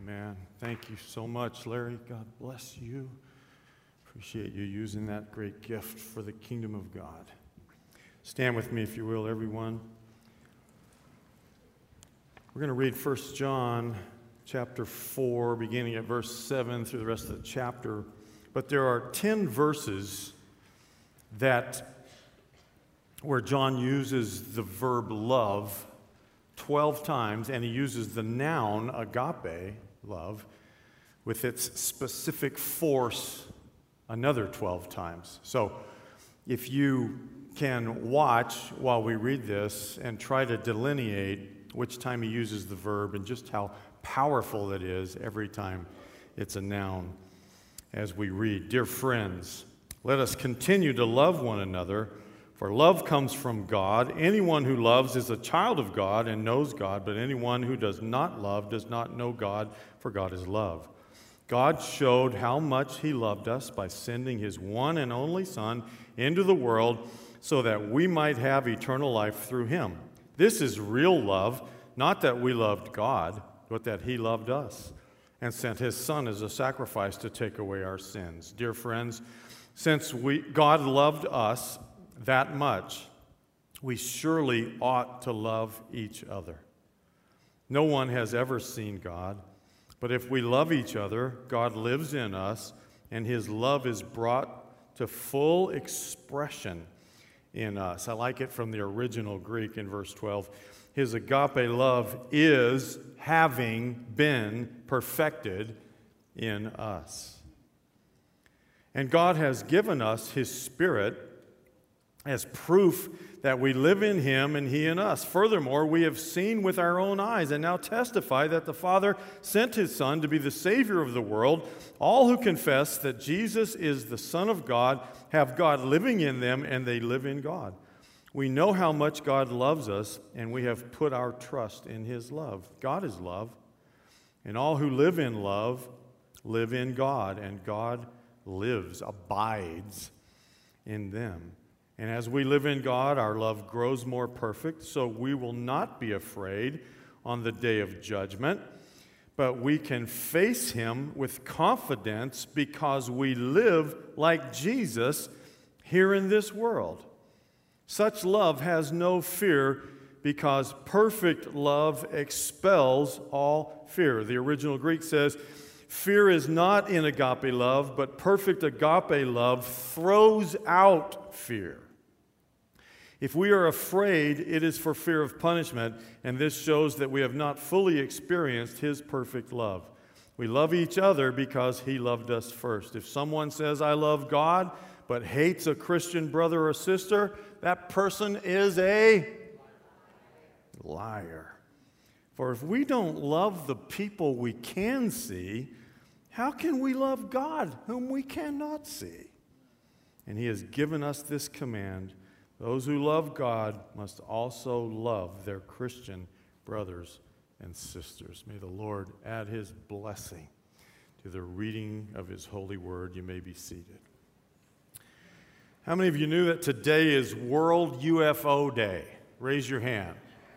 Amen. Thank you so much, Larry. God bless you. Appreciate you using that great gift for the kingdom of God. Stand with me, if you will, everyone. We're going to read 1 John chapter 4, beginning at verse 7 through the rest of the chapter. But there are 10 verses where John uses the verb love 12 times, and he uses the noun agape, love, with its specific force another 12 times. So if you can watch while we read this and try to delineate which time he uses the verb and just how powerful it is every time it's a noun as we read. Dear friends, let us continue to love one another, for love comes from God. Anyone who loves is a child of God and knows God, but anyone who does not love does not know God, for God is love. God showed how much he loved us by sending his one and only Son into the world so that we might have eternal life through him. This is real love, not that we loved God, but that he loved us and sent his Son as a sacrifice to take away our sins. Dear friends, since God loved us that much, we surely ought to love each other. No one has ever seen God, but if we love each other, God lives in us, and his love is brought to full expression in us. I like it from the original Greek in verse 12. His agape love is having been perfected in us. And God has given us his Spirit as proof that we live in him and he in us. Furthermore, we have seen with our own eyes and now testify that the Father sent his Son to be the Savior of the world. All who confess that Jesus is the Son of God have God living in them, and they live in God. We know how much God loves us, and we have put our trust in his love. God is love, and all who live in love live in God, and God lives, abides in them. And as we live in God, our love grows more perfect, so we will not be afraid on the day of judgment, but we can face him with confidence because we live like Jesus here in this world. Such love has no fear because perfect love expels all fear. The original Greek says, fear is not in agape love, but perfect agape love throws out fear. If we are afraid, it is for fear of punishment, and this shows that we have not fully experienced his perfect love. We love each other because he loved us first. If someone says, I love God, but hates a Christian brother or sister, that person is a liar. For if we don't love the people we can see, how can we love God whom we cannot see? And he has given us this command: those who love God must also love their Christian brothers and sisters. May the Lord add his blessing to the reading of his holy word. You may be seated. How many of you knew that today is World UFO Day? Raise your hand.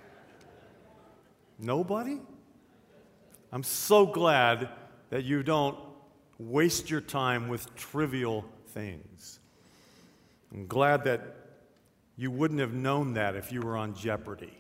Nobody? I'm so glad that you don't waste your time with trivial things. I'm glad that you wouldn't have known that if you were on Jeopardy.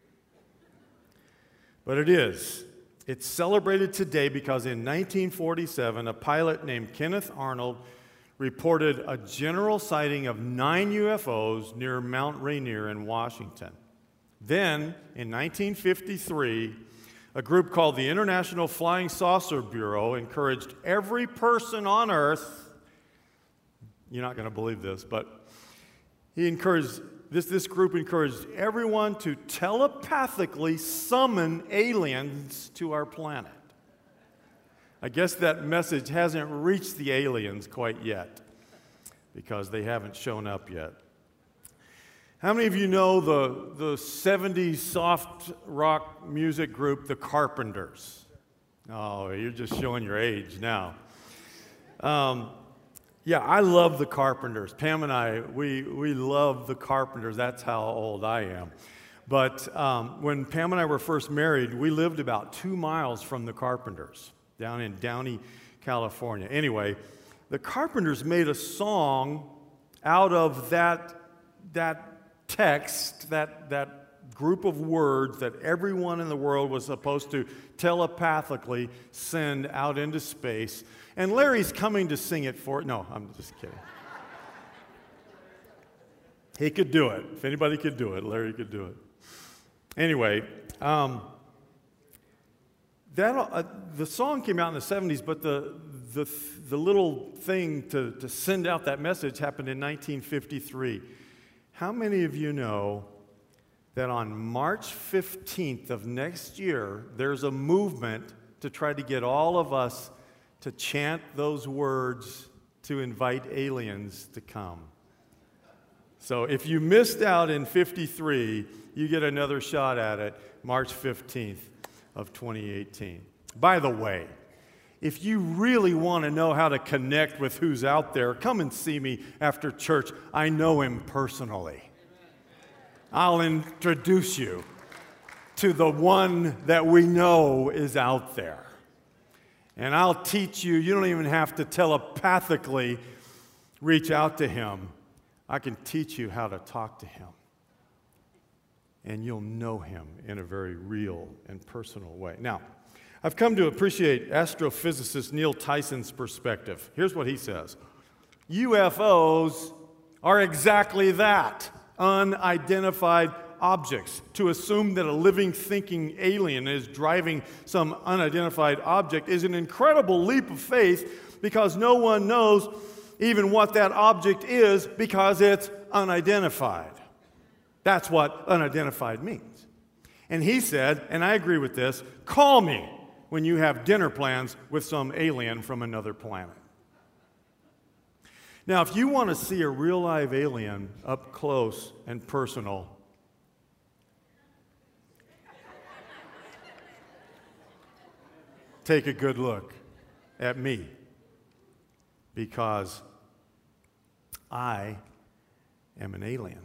But it is. It's celebrated today because in 1947, a pilot named Kenneth Arnold reported a general sighting of 9 UFOs near Mount Rainier in Washington. Then, in 1953, a group called the International Flying Saucer Bureau encouraged every person on Earth, you're not going to believe this, but this group encouraged everyone to telepathically summon aliens to our planet. I guess that message hasn't reached the aliens quite yet because they haven't shown up yet. How many of you know the 70s soft rock music group, The Carpenters? Oh, you're just showing your age now. Yeah, I love The Carpenters. Pam and I, we love The Carpenters. That's how old I am. But when Pam and I were first married, we lived about 2 miles from the Carpenters down in Downey, California. Anyway, the Carpenters made a song out of that text, that group of words that everyone in the world was supposed to telepathically send out into space. And Larry's coming to sing it for it. No, I'm just kidding. He could do it. If anybody could do it, Larry could do it. Anyway, the song came out in the 70s, but the little thing to send out that message happened in 1953. How many of you know that on March 15th of next year, there's a movement to try to get all of us to chant those words to invite aliens to come? So if you missed out in 53, you get another shot at it March 15th of 2018. By the way, if you really want to know how to connect with who's out there, come and see me after church. I know him personally. I'll introduce you to the one that we know is out there. And I'll teach you. You don't even have to telepathically reach out to him. I can teach you how to talk to him. And you'll know him in a very real and personal way. Now, I've come to appreciate astrophysicist Neil Tyson's perspective. Here's what he says. UFOs are exactly that, unidentified objects. To assume that a living, thinking alien is driving some unidentified object is an incredible leap of faith because no one knows even what that object is because it's unidentified. That's what unidentified means. And he said, and I agree with this, call me when you have dinner plans with some alien from another planet. Now, if you want to see a real live alien up close and personal, take a good look at me, because I am an alien.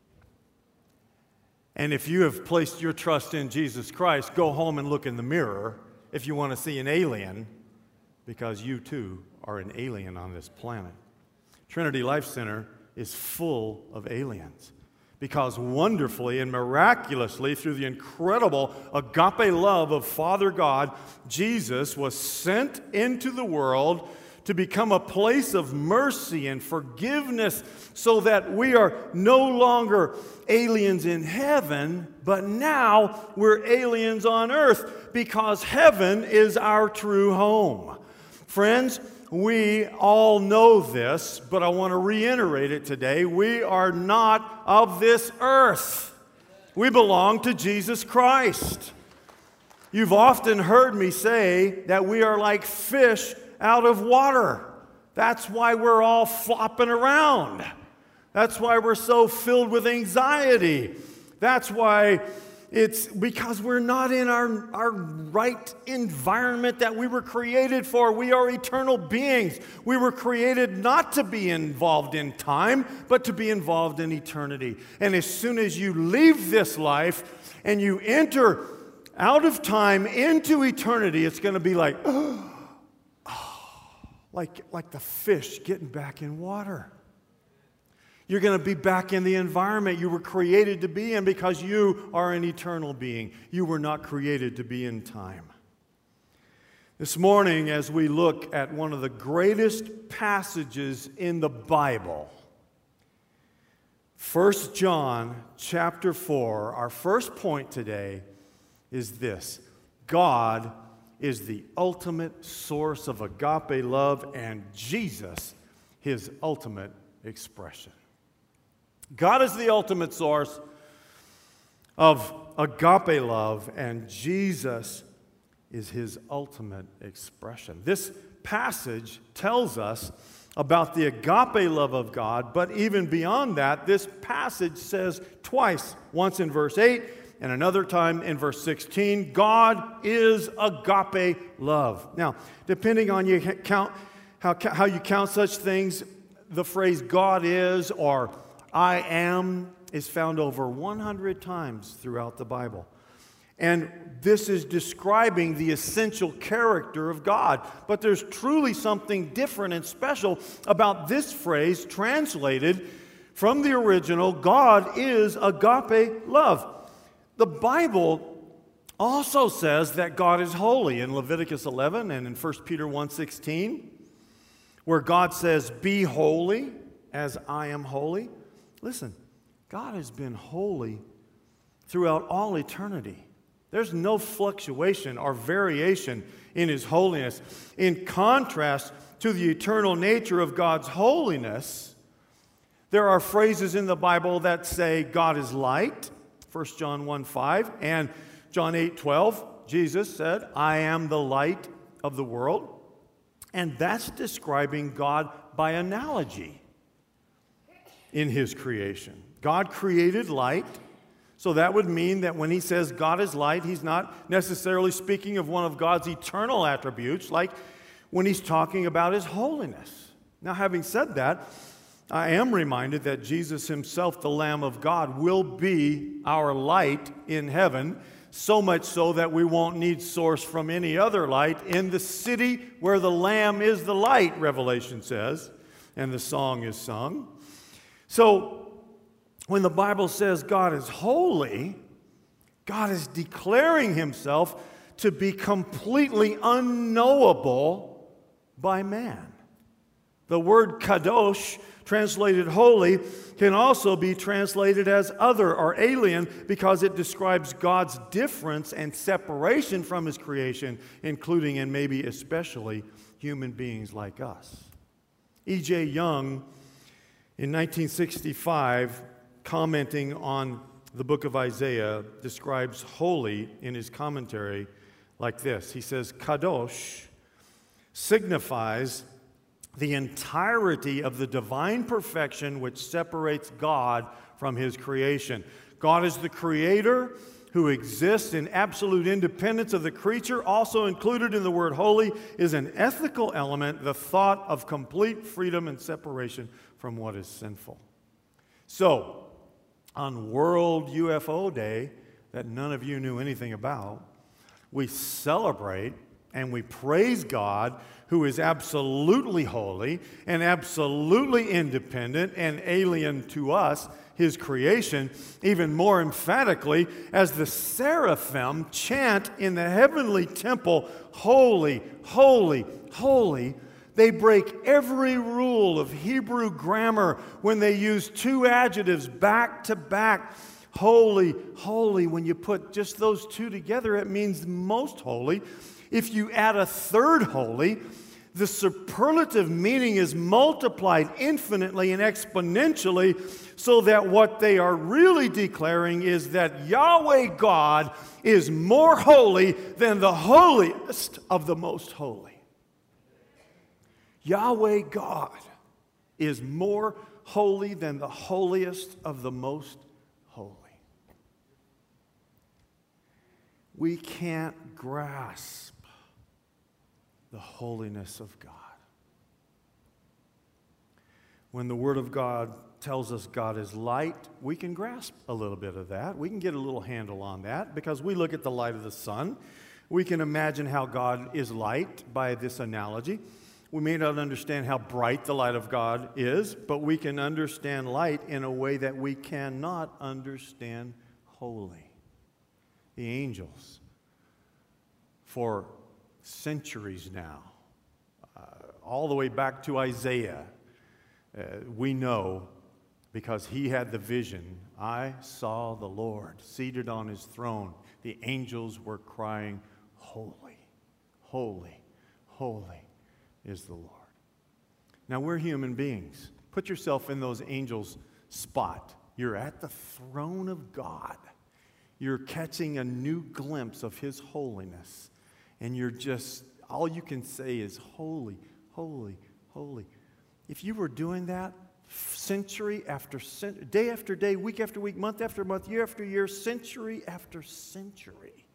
And if you have placed your trust in Jesus Christ, go home and look in the mirror if you want to see an alien, because you too are an alien on this planet. Trinity Life Center is full of aliens, because wonderfully and miraculously, through the incredible agape love of Father God, Jesus was sent into the world to become a place of mercy and forgiveness so that we are no longer aliens in heaven, but now we're aliens on earth because heaven is our true home. Friends, we all know this, but I want to reiterate it today. We are not of this earth. We belong to Jesus Christ. You've often heard me say that we are like fish out of water. That's why we're all flopping around. That's why we're so filled with anxiety. That's why it's because we're not in our right environment that we were created for. We are eternal beings. We were created not to be involved in time, but to be involved in eternity. And as soon as you leave this life and you enter out of time into eternity, it's going to be like, like the fish getting back in water. You're going to be back in the environment you were created to be in because you are an eternal being. You were not created to be in time. This morning, as we look at one of the greatest passages in the Bible, 1 John chapter 4, our first point today is this: God is the ultimate source of agape love, and Jesus, his ultimate expression. God is the ultimate source of agape love, and Jesus is his ultimate expression. This passage tells us about the agape love of God, but even beyond that, this passage says twice, once in verse 8 and another time in verse 16, God is agape love. Now, depending on how you count such things, the phrase God is or I am is found over 100 times throughout the Bible. And this is describing the essential character of God. But there's truly something different and special about this phrase translated from the original, God is agape love. The Bible also says that God is holy in Leviticus 11 and in 1 Peter 1:16, where God says, "Be holy as I am holy." Listen, God has been holy throughout all eternity. There's no fluctuation or variation in His holiness. In contrast to the eternal nature of God's holiness, there are phrases in the Bible that say God is light, 1 John 1:5, and John 8:12, Jesus said, "I am the light of the world." And that's describing God by analogy in His creation. God created light, so that would mean that when He says God is light, He's not necessarily speaking of one of God's eternal attributes, like when He's talking about His holiness. Now, having said that, I am reminded that Jesus Himself, the Lamb of God, will be our light in heaven, so much so that we won't need source from any other light in the city where the Lamb is the light, Revelation says, and the song is sung. So, when the Bible says God is holy, God is declaring Himself to be completely unknowable by man. The word kadosh, translated holy, can also be translated as other or alien because it describes God's difference and separation from His creation, including and maybe especially human beings like us. E.J. Young, in 1965, commenting on the book of Isaiah, describes holy in his commentary like this. He says, "Kadosh signifies the entirety of the divine perfection which separates God from His creation. God is the creator who exists in absolute independence of the creature. Also included in the word holy is an ethical element, the thought of complete freedom and separation from what is sinful." So, on World UFO Day, that none of you knew anything about, we celebrate and we praise God, who is absolutely holy and absolutely independent and alien to us, His creation, even more emphatically as the seraphim chant in the heavenly temple, "Holy, holy, holy." They break every rule of Hebrew grammar when they use two adjectives back to back. Holy, holy. When you put just those two together, it means most holy. If you add a third holy, the superlative meaning is multiplied infinitely and exponentially, so that what they are really declaring is that Yahweh God is more holy than the holiest of the most holy. Yahweh God is more holy than the holiest of the most holy. We can't grasp the holiness of God. When the Word of God tells us God is light, we can grasp a little bit of that. We can get a little handle on that because we look at the light of the sun. We can imagine how God is light by this analogy. We may not understand how bright the light of God is, but we can understand light in a way that we cannot understand holy. The angels, for centuries now, all the way back to Isaiah, we know because he had the vision, "I saw the Lord seated on His throne. The angels were crying, 'Holy, holy, holy is the Lord.'" Now, we're human beings. Put yourself in those angels' spot. You're at the throne of God. You're catching a new glimpse of His holiness. And you're just, all you can say is, "Holy, holy, holy." If you were doing that century after century, day after day, week after week, month after month, year after year, century after century,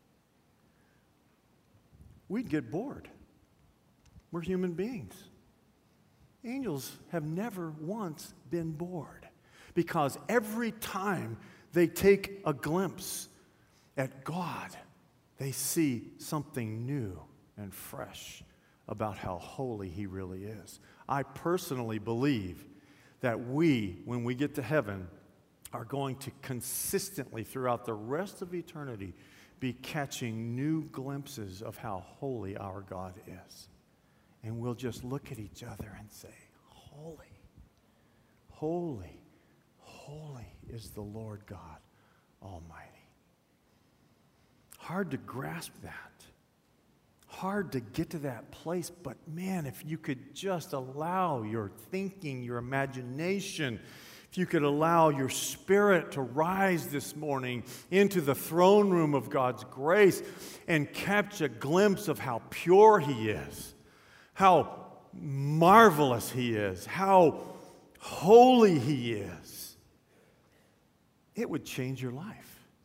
we'd get bored. We're human beings. Angels have never once been bored. Because every time they take a glimpse at God, they see something new and fresh about how holy He really is. I personally believe that we, when we get to heaven, are going to consistently, throughout the rest of eternity, be catching new glimpses of how holy our God is. And we'll just look at each other and say, holy, holy, holy is the Lord God Almighty. Hard to grasp that. Hard to get to that place, but man, if you could just allow your thinking, your imagination, if you could allow your spirit to rise this morning into the throne room of God's grace and catch a glimpse of how pure He is, how marvelous He is, how holy He is, it would change your life.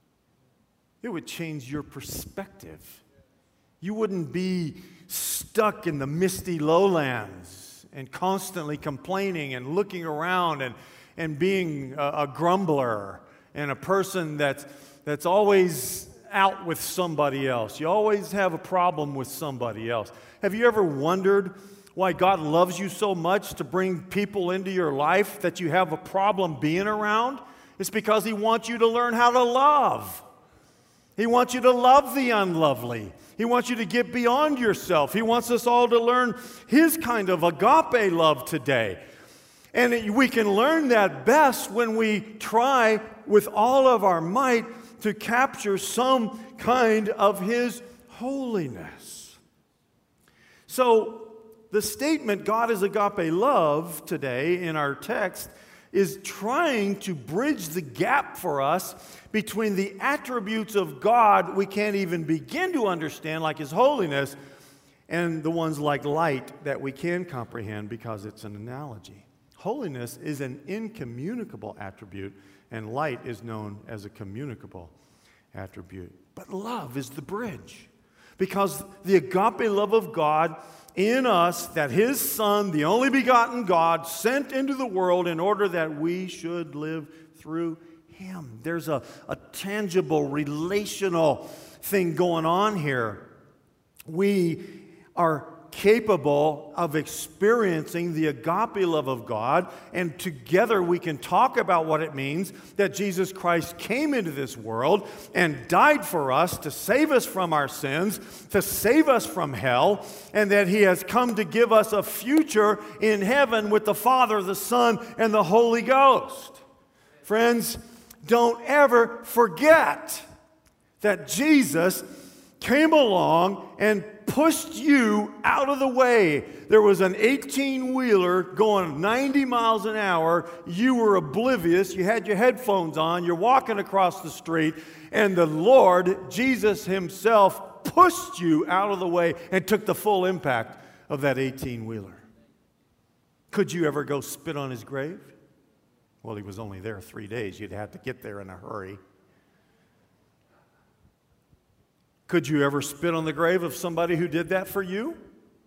It would change your perspective. You wouldn't be stuck in the misty lowlands and constantly complaining and looking around and being a grumbler and a person that's always out with somebody else. You always have a problem with somebody else. Have you ever wondered why God loves you so much to bring people into your life that you have a problem being around? It's because He wants you to learn how to love. He wants you to love the unlovely. He wants you to get beyond yourself. He wants us all to learn His kind of agape love today. And we can learn that best when we try with all of our might to capture some kind of His holiness. So the statement, God is agape love, today in our text, is trying to bridge the gap for us between the attributes of God we can't even begin to understand, like His holiness, and the ones like light that we can comprehend because it's an analogy. Holiness is an incommunicable attribute, and light is known as a communicable attribute. But love is the bridge, because the agape love of God in us, that His Son, the only begotten God, sent into the world in order that we should live through Him. There's a tangible, relational thing going on here. We are capable of experiencing the agape love of God, and together we can talk about what it means that Jesus Christ came into this world and died for us to save us from our sins, to save us from hell, and that He has come to give us a future in heaven with the Father, the Son, and the Holy Ghost. Friends, don't ever forget that Jesus came along and pushed you out of the way. There was an 18-wheeler going 90 miles an hour. You were oblivious. You had your headphones on. You're walking across the street, and the Lord, Jesus Himself, pushed you out of the way and took the full impact of that 18-wheeler. Could you ever go spit on His grave? Well, He was only there 3 days. You'd have to get there in a hurry. Could you ever spit on the grave of somebody who did that for you?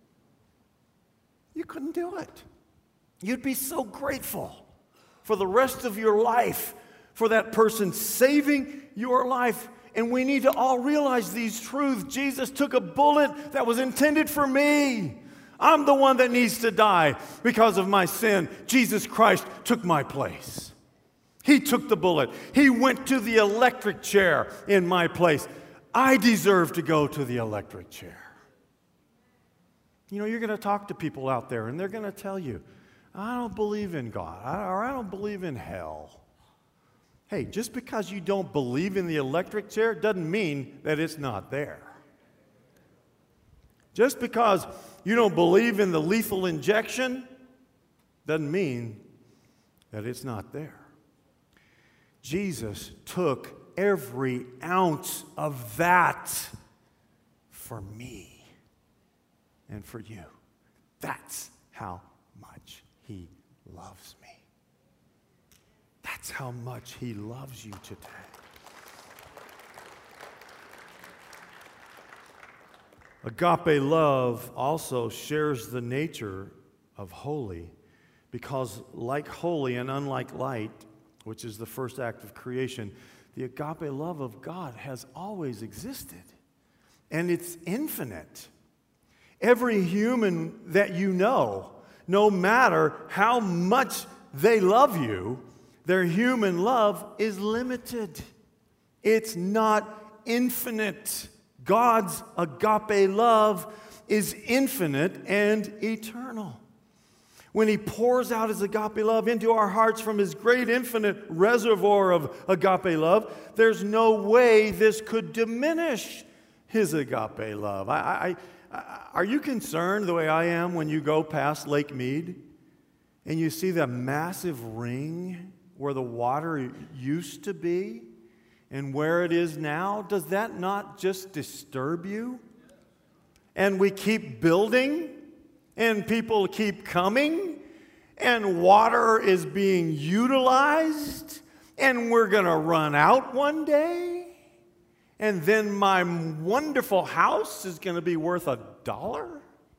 You couldn't do it. You'd be so grateful for the rest of your life for that person saving your life. And we need to all realize these truths. Jesus took a bullet that was intended for me. I'm the one that needs to die because of my sin. Jesus Christ took my place. He took the bullet. He went to the electric chair in my place. I deserve to go to the electric chair. You know, you're going to talk to people out there, and they're going to tell you, I don't believe in God, or I don't believe in hell. Hey, just because you don't believe in the electric chair doesn't mean that it's not there. Just because you don't believe in the lethal injection doesn't mean that it's not there. Jesus took every ounce of that for me and for you. That's how much He loves me. That's how much He loves you today. Agape love also shares the nature of holy, because like holy and unlike light, which is the first act of creation, the agape love of God has always existed, and it's infinite. Every human that you know, no matter how much they love you, their human love is limited. It's not infinite. God's agape love is infinite and eternal. When He pours out His agape love into our hearts from His great infinite reservoir of agape love, there's no way this could diminish His agape love. Are you concerned the way I am when you go past Lake Mead and you see the massive ring where the water used to be and where it is now? Does that not just disturb you? And we keep building, and people keep coming, and water is being utilized, and we're going to run out one day, and then my wonderful house is going to be worth $1,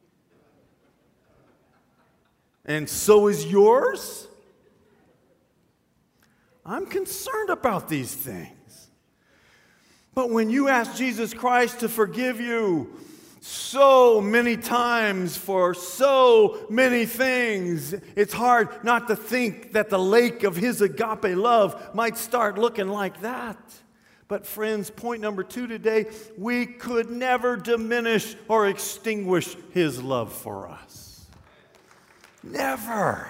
and so is yours. I'm concerned about these things. But when you ask Jesus Christ to forgive you so many times for so many things, it's hard not to think that the lake of His agape love might start looking like that. But friends, point number 2 today, we could never diminish or extinguish His love for us. Never.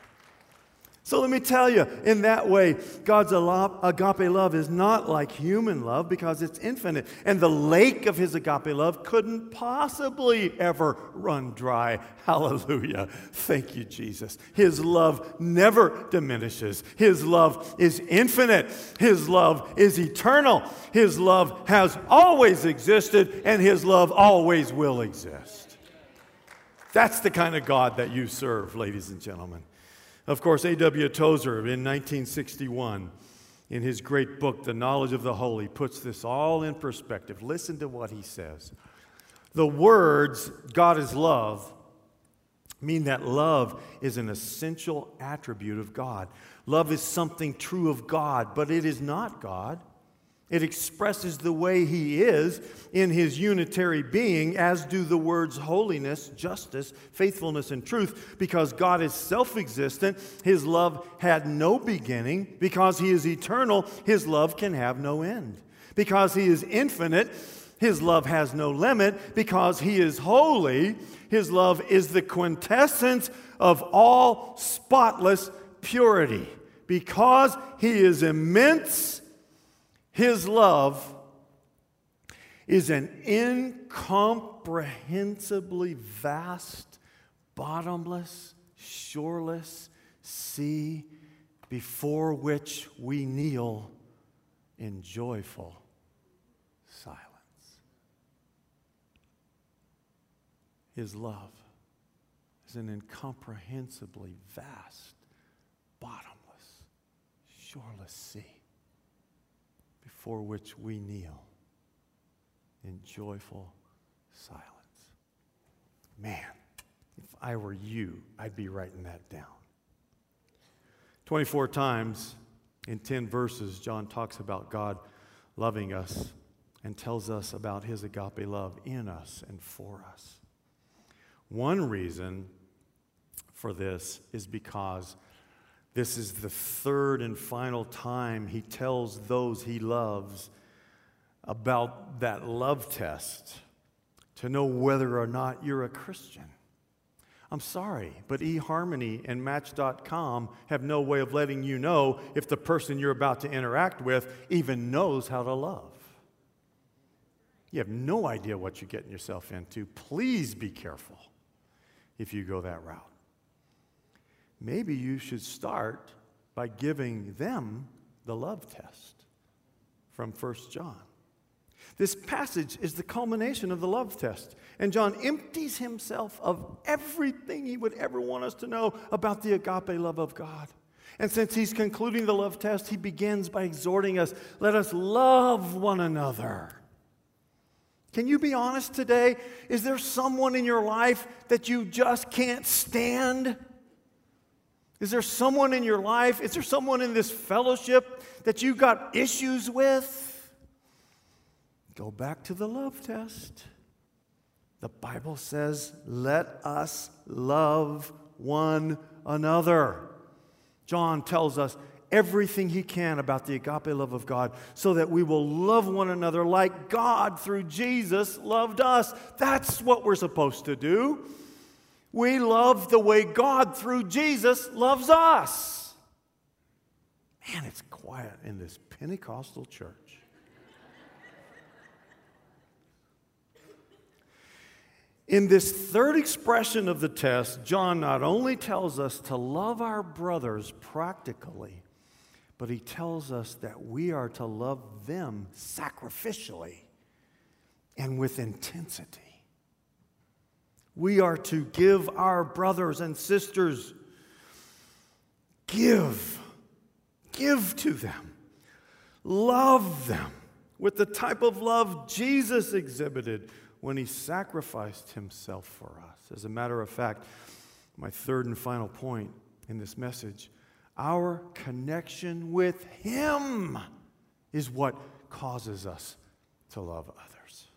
So let me tell you, in that way, God's agape love is not like human love because it's infinite. And the lake of His agape love couldn't possibly ever run dry. Hallelujah. Thank you, Jesus. His love never diminishes. His love is infinite. His love is eternal. His love has always existed, and His love always will exist. That's the kind of God that you serve, ladies and gentlemen. Of course, A.W. Tozer in 1961, in his great book, The Knowledge of the Holy, puts this all in perspective. Listen to what he says. The words, God is love, mean that love is an essential attribute of God. Love is something true of God, but it is not God. It expresses the way He is in His unitary being, as do the words holiness, justice, faithfulness, and truth. Because God is self-existent, His love had no beginning. Because He is eternal, His love can have no end. Because He is infinite, His love has no limit. Because He is holy, His love is the quintessence of all spotless purity. Because He is immense, His love is an incomprehensibly vast, bottomless, shoreless sea before which we kneel in joyful silence. His love is an incomprehensibly vast, bottomless, shoreless sea before which we kneel in joyful silence. Man, if I were you, I'd be writing that down. 24 times in 10 verses, John talks about God loving us and tells us about His agape love in us and for us. One reason for this is because this is the third and final time He tells those He loves about that love test to know whether or not you're a Christian. I'm sorry, but eHarmony and Match.com have no way of letting you know if the person you're about to interact with even knows how to love. You have no idea what you're getting yourself into. Please be careful if you go that route. Maybe you should start by giving them the love test from 1 John. This passage is the culmination of the love test. And John empties himself of everything he would ever want us to know about the agape love of God. And since he's concluding the love test, he begins by exhorting us, let us love one another. Can you be honest today? Is there someone in your life that you just can't stand? Is there someone in your life? Is there someone in this fellowship that you got issues with? Go back to the love test. The Bible says, let us love one another. John tells us everything he can about the agape love of God so that we will love one another like God through Jesus loved us. That's what we're supposed to do. We love the way God through Jesus loves us. Man, it's quiet in this Pentecostal church. In this third expression of the test, John not only tells us to love our brothers practically, but he tells us that we are to love them sacrificially and with intensity. We are to give our brothers and sisters, give to them, love them with the type of love Jesus exhibited when he sacrificed himself for us. As a matter of fact, my third and final point in this message, our connection with him is what causes us to love others.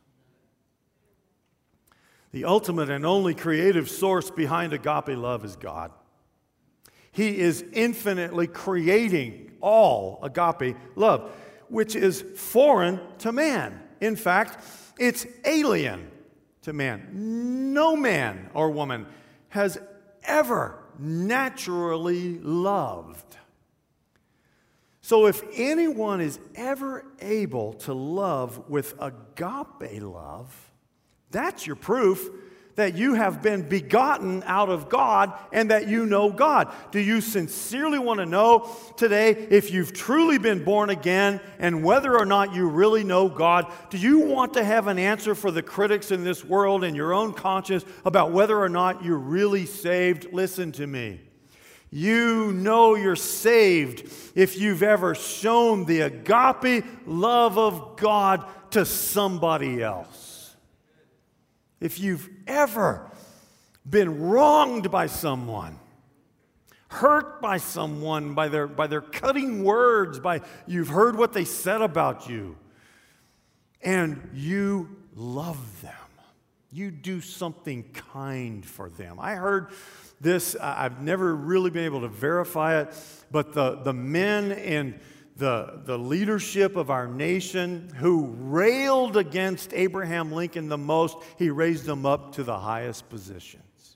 The ultimate and only creative source behind agape love is God. He is infinitely creating all agape love, which is foreign to man. In fact, it's alien to man. No man or woman has ever naturally loved. So if anyone is ever able to love with agape love, that's your proof that you have been begotten out of God and that you know God. Do you sincerely want to know today if you've truly been born again and whether or not you really know God? Do you want to have an answer for the critics in this world and your own conscience about whether or not you're really saved? Listen to me. You know you're saved if you've ever shown the agape love of God to somebody else. If you've ever been wronged by someone, hurt by someone, by their cutting words, you've heard what they said about you, and you love them. You do something kind for them. I heard this, I've never really been able to verify it, but the men in the leadership of our nation who railed against Abraham Lincoln the most, he raised them up to the highest positions.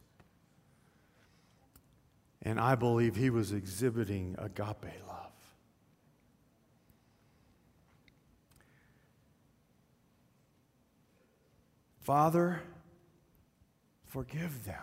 And I believe he was exhibiting agape love. Father, forgive them.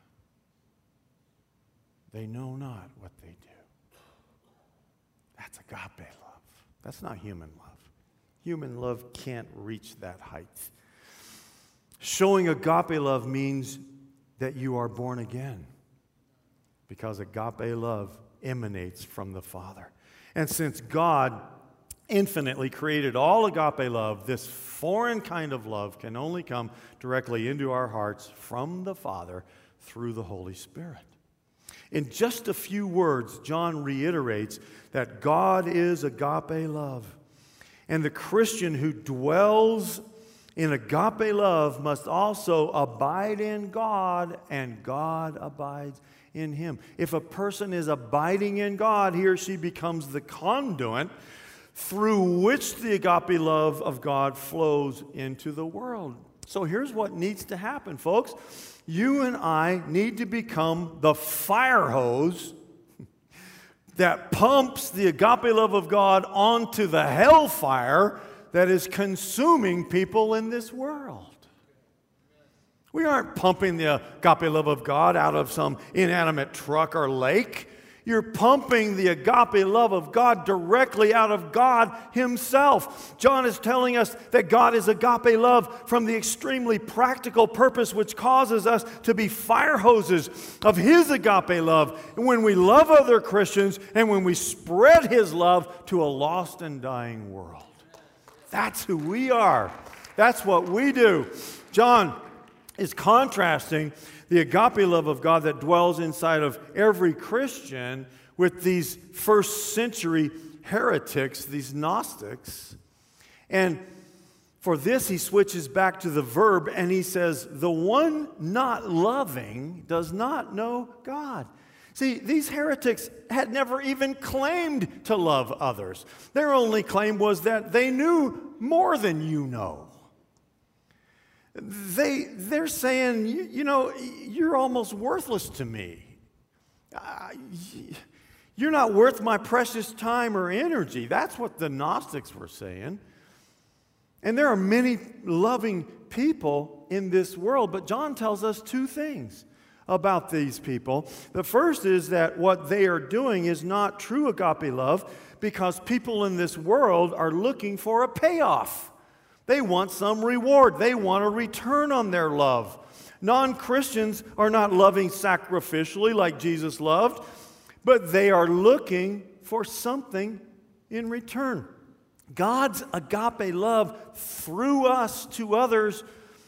They know not what they do. That's agape love. That's not human love. Human love can't reach that height. Showing agape love means that you are born again, because agape love emanates from the Father. And since God infinitely created all agape love, this foreign kind of love can only come directly into our hearts from the Father through the Holy Spirit. In just a few words, John reiterates that God is agape love. And the Christian who dwells in agape love must also abide in God, and God abides in him. If a person is abiding in God, he or she becomes the conduit through which the agape love of God flows into the world. So here's what needs to happen, folks. You and I need to become the fire hose that pumps the agape love of God onto the hellfire that is consuming people in this world. We aren't pumping the agape love of God out of some inanimate truck or lake. You're pumping the agape love of God directly out of God himself. John is telling us that God is agape love from the extremely practical purpose which causes us to be fire hoses of his agape love. And when we love other Christians and when we spread his love to a lost and dying world. That's who we are. That's what we do. John is contrasting the agape love of God that dwells inside of every Christian with these first century heretics, these Gnostics. And for this, he switches back to the verb and he says, the one not loving does not know God. See, these heretics had never even claimed to love others. Their only claim was that they knew more than you know. They're saying, you know, you're almost worthless to me. You're not worth my precious time or energy. That's what the Gnostics were saying. And there are many loving people in this world, but John tells us two things about these people. The first is that what they are doing is not true agape love because people in this world are looking for a payoff. They want some reward. They want a return on their love. Non-Christians are not loving sacrificially like Jesus loved, but they are looking for something in return. God's agape love through us to others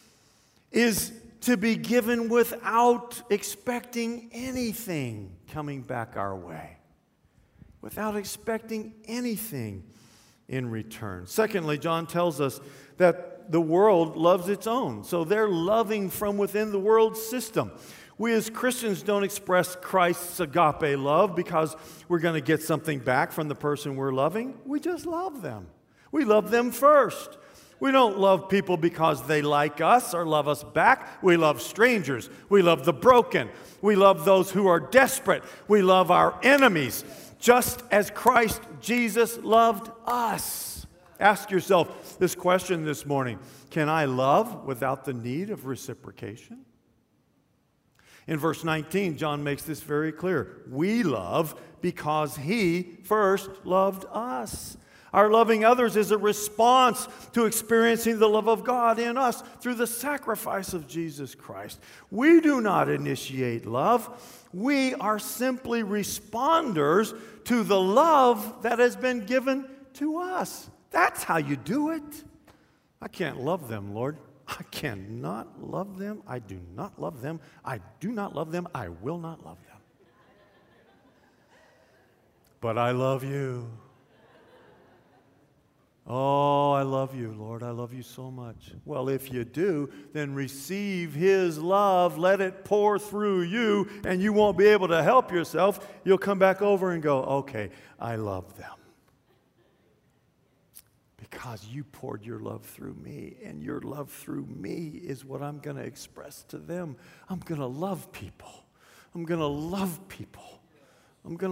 is to be given without expecting anything coming back our way, without expecting anything in return. Secondly, John tells us that the world loves its own, so they're loving from within the world system. We as Christians don't express Christ's agape love because we're going to get something back from the person we're loving. We just love them. We love them first. We don't love people because they like us or love us back. We love strangers. We love the broken. We love those who are desperate. We love our enemies, just as Christ Jesus loved us. Ask yourself this question this morning. Can I love without the need of reciprocation? In verse 19, John makes this very clear. We love because He first loved us. Our loving others is a response to experiencing the love of God in us through the sacrifice of Jesus Christ. We do not initiate love. We are simply responders to the love that has been given to us. That's how you do it. I can't love them, Lord. I cannot love them. I do not love them. I do not love them. I will not love them. But I love you. Oh, I love you, Lord. I love you so much. Well, if you do, then receive His love. Let it pour through you, and you won't be able to help yourself. You'll come back over and go, okay, I love them. Because you poured your love through me, and your love through me is what I'm going to express to them. I'm going to love people. I'm going to love people. I'm going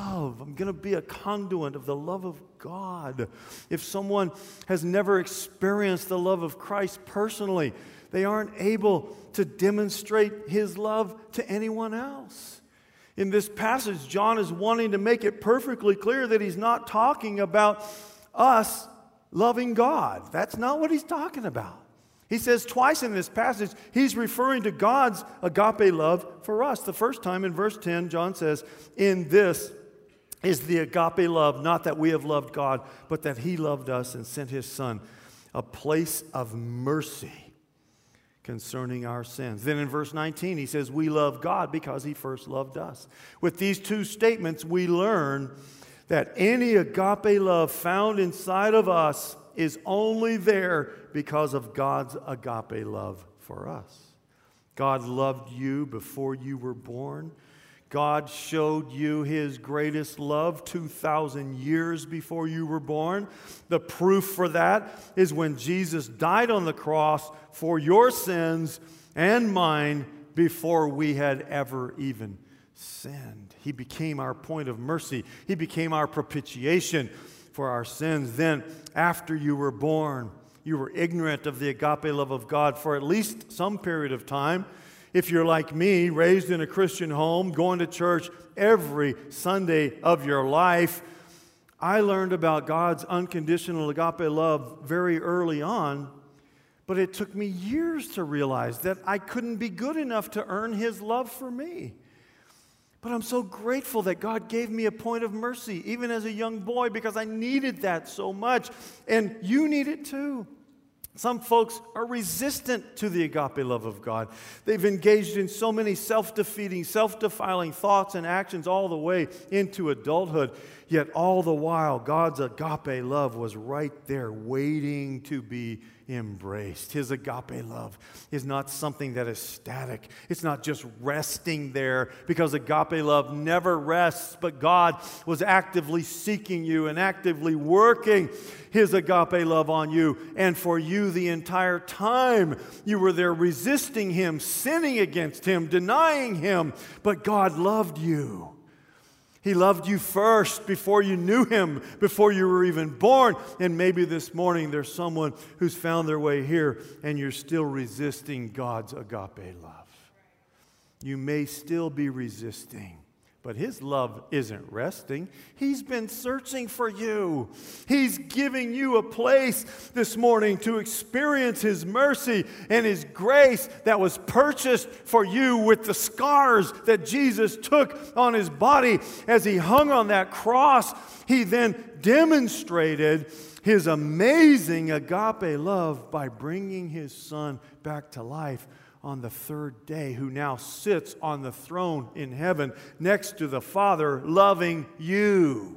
to be a conduit of the love of God. If someone has never experienced the love of Christ personally, they aren't able to demonstrate His love to anyone else. In this passage, John is wanting to make it perfectly clear that he's not talking about us loving God. That's not what he's talking about. He says twice in this passage, he's referring to God's agape love for us. The first time in verse 10, John says, in this is the agape love, not that we have loved God, but that He loved us and sent His Son, a place of mercy concerning our sins. Then in verse 19, he says, we love God because He first loved us. With these two statements, we learn that any agape love found inside of us is only there because of God's agape love for us. God loved you before you were born. God showed you His greatest love 2,000 years before you were born. The proof for that is when Jesus died on the cross for your sins and mine before we had ever even sinned. He became our point of mercy. He became our propitiation for our sins. Then, after you were born, you were ignorant of the agape love of God for at least some period of time. If you're like me, raised in a Christian home, going to church every Sunday of your life, I learned about God's unconditional agape love very early on, but it took me years to realize that I couldn't be good enough to earn His love for me. But I'm so grateful that God gave me a point of mercy, even as a young boy, because I needed that so much. And you need it too. Some folks are resistant to the agape love of God. They've engaged in so many self-defeating, self-defiling thoughts and actions all the way into adulthood. Yet all the while, God's agape love was right there waiting to be embraced. His agape love is not something that is static. It's not just resting there, because agape love never rests, but God was actively seeking you and actively working His agape love on you and for you the entire time. You were there resisting Him, sinning against Him, denying Him, but God loved you. He loved you first before you knew Him, before you were even born. And maybe this morning there's someone who's found their way here and you're still resisting God's agape love. You may still be resisting, but His love isn't resting. He's been searching for you. He's giving you a place this morning to experience His mercy and His grace that was purchased for you with the scars that Jesus took on His body as He hung on that cross. He then demonstrated His amazing agape love by bringing His Son back to life on the third day, who now sits on the throne in heaven next to the Father, loving you.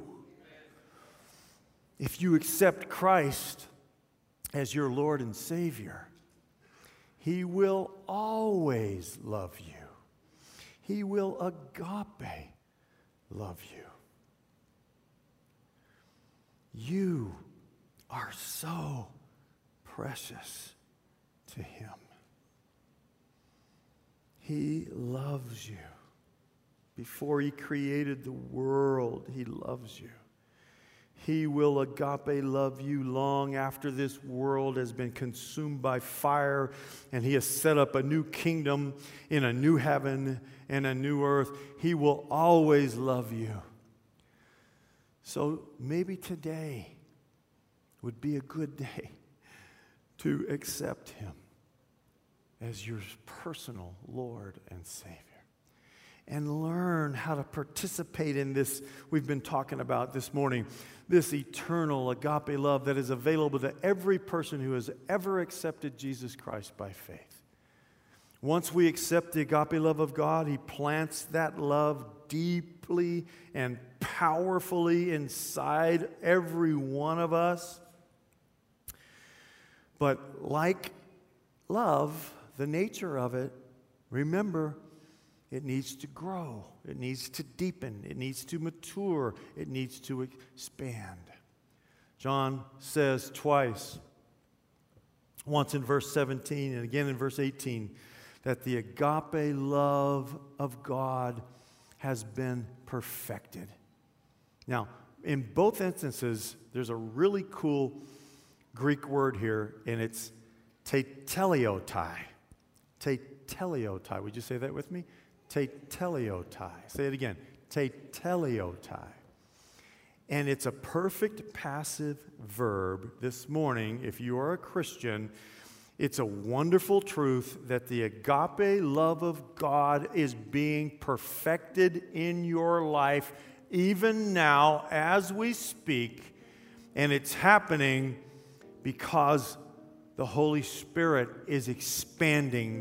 If you accept Christ as your Lord and Savior, He will always love you. He will agape love you. You are so precious to Him. He loves you. Before He created the world, He loves you. He will agape love you long after this world has been consumed by fire and He has set up a new kingdom in a new heaven and a new earth. He will always love you. So maybe today would be a good day to accept Him as your personal Lord and Savior. And learn how to participate in this we've been talking about this morning, this eternal agape love that is available to every person who has ever accepted Jesus Christ by faith. Once we accept the agape love of God, He plants that love deeply and powerfully inside every one of us. But like love, the nature of it, remember, it needs to grow. It needs to deepen. It needs to mature. It needs to expand. John says twice, once in verse 17 and again in verse 18, that the agape love of God has been perfected. Now, in both instances, there's a really cool Greek word here, and it's teteliotai. Teteliotai. Would you say that with me? Teteliotai. Say it again. Teteliotai. And it's a perfect passive verb. This morning, if you are a Christian, it's a wonderful truth that the agape love of God is being perfected in your life even now as we speak. And it's happening because the Holy Spirit is expanding